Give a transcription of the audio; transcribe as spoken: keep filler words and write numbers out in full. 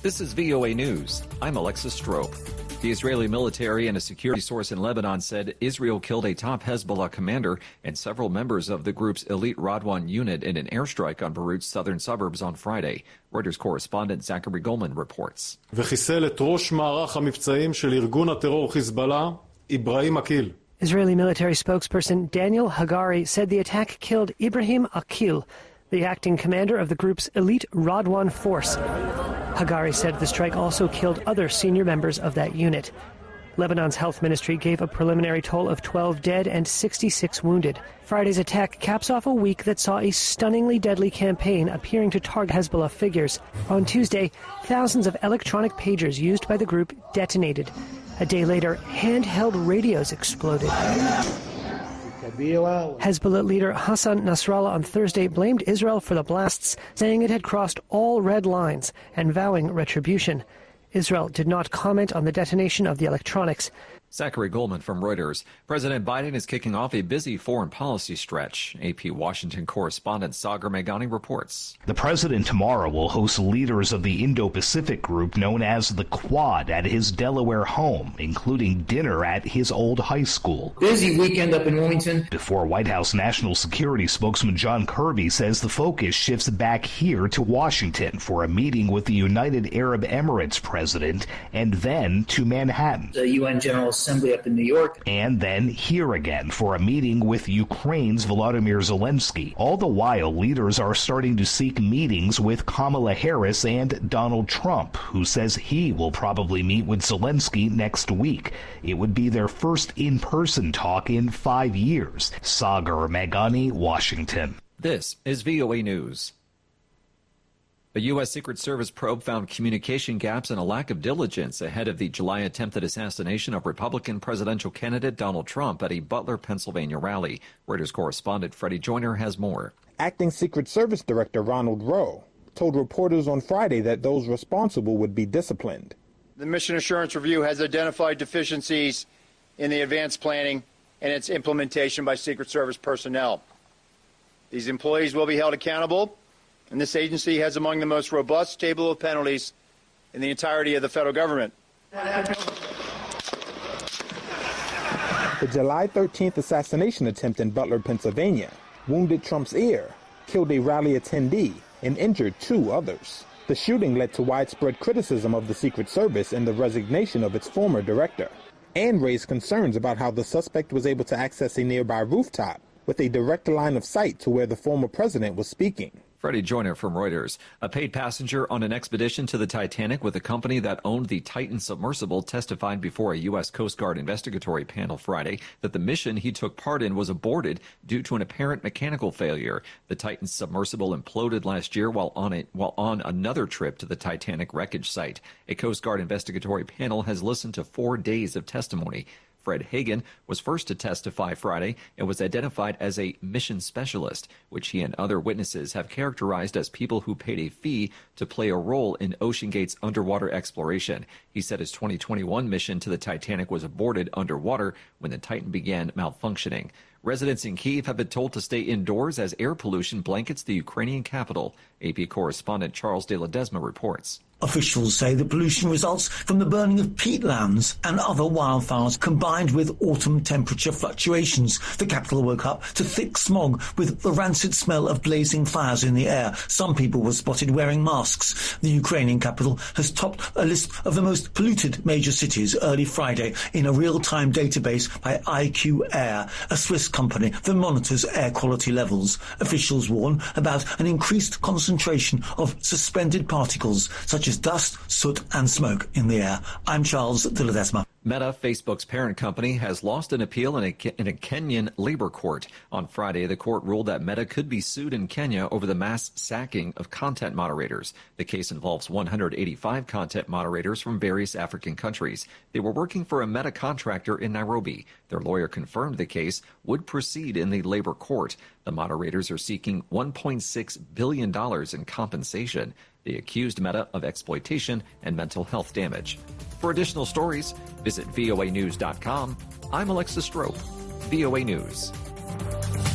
This is V O A News. I'm Alexis Strope. The Israeli military and a security source in Lebanon said Israel killed a top Hezbollah commander and several members of the group's elite Radwan unit in an airstrike on Beirut's southern suburbs on Friday. Reuters correspondent Zachary Goldman reports. וחיסל את ראש מערך המבצעים של ארגון הטרור חיזבאללה, איברהים אקיל. Israeli military spokesperson Daniel Hagari said the attack killed Ibrahim Akil, the acting commander of the group's elite Radwan force. Hagari said the strike also killed other senior members of that unit. Lebanon's health ministry gave a preliminary toll of twelve dead and sixty-six wounded. Friday's attack caps off a week that saw a stunningly deadly campaign appearing to target Hezbollah figures. On Tuesday, thousands of electronic pagers used by the group detonated. A day later, handheld radios exploded. Hezbollah leader Hassan Nasrallah on Thursday blamed Israel for the blasts, saying it had crossed all red lines and vowing retribution. Israel did not comment on the detonation of the electronics. Zachary Goldman from Reuters. President Biden is kicking off a busy foreign policy stretch. A P Washington correspondent Sagar Meghani reports. The president tomorrow will host leaders of the Indo-Pacific group known as the Quad at his Delaware home, including dinner at his old high school. Busy weekend up in Wilmington. Before White House National Security spokesman John Kirby says the focus shifts back here to Washington for a meeting with the United Arab Emirates president and then to Manhattan. The U N General Assembly up in New York. And then here again for a meeting with Ukraine's Volodymyr Zelensky. All the while, leaders are starting to seek meetings with Kamala Harris and Donald Trump, who says he will probably meet with Zelensky next week. It would be their first in-person talk in five years. Sagar Meghani, Washington. This is V O A News. A U S. Secret Service probe found communication gaps and a lack of diligence ahead of the July attempted assassination of Republican presidential candidate Donald Trump at a Butler, Pennsylvania rally. Reuters correspondent Freddie Joyner has more. Acting Secret Service Director Ronald Rowe told reporters on Friday that those responsible would be disciplined. The Mission Assurance Review has identified deficiencies in the advanced planning and its implementation by Secret Service personnel. These employees will be held accountable, and this agency has among the most robust table of penalties in the entirety of the federal government. The July thirteenth assassination attempt in Butler, Pennsylvania, wounded Trump's ear, killed a rally attendee, and injured two others. The shooting led to widespread criticism of the Secret Service and the resignation of its former director, and raised concerns about how the suspect was able to access a nearby rooftop with a direct line of sight to where the former president was speaking. Freddie Joyner from Reuters. A paid passenger on an expedition to the Titanic with a company that owned the Titan submersible testified before a U S. Coast Guard investigatory panel Friday that the mission he took part in was aborted due to an apparent mechanical failure. The Titan submersible imploded last year while on it while on another trip to the Titanic wreckage site. A Coast Guard investigatory panel has listened to four days of testimony. Fred Hagen was first to testify Friday and was identified as a mission specialist, which he and other witnesses have characterized as people who paid a fee to play a role in OceanGate's underwater exploration. He said his twenty twenty-one mission to the Titanic was aborted underwater when the Titan began malfunctioning. Residents in Kyiv have been told to stay indoors as air pollution blankets the Ukrainian capital. A P correspondent Charles de Ledesma reports. Officials say the pollution results from the burning of peatlands and other wildfires combined with autumn temperature fluctuations. The capital woke up to thick smog with the rancid smell of blazing fires in the air. Some people were spotted wearing masks. The Ukrainian capital has topped a list of the most polluted major cities early Friday in a real-time database by I Q Air, a Swiss company that monitors air quality levels. Officials warn about an increased concentration of suspended particles such as dust, soot and smoke in the air. I'm Charles de Ledesma. Meta, Facebook's parent company, has lost an appeal in a, in a Kenyan labor court. On Friday, the court ruled that Meta could be sued in Kenya over the mass sacking of content moderators. The case involves one hundred eighty-five content moderators from various African countries. They were working for a Meta contractor in Nairobi. Their lawyer confirmed the case would proceed in the labor court. The moderators are seeking one point six billion dollars in compensation. They accused Meta of exploitation and mental health damage. For additional stories, visit V O A news dot com. I'm Alexis Strope, V O A News.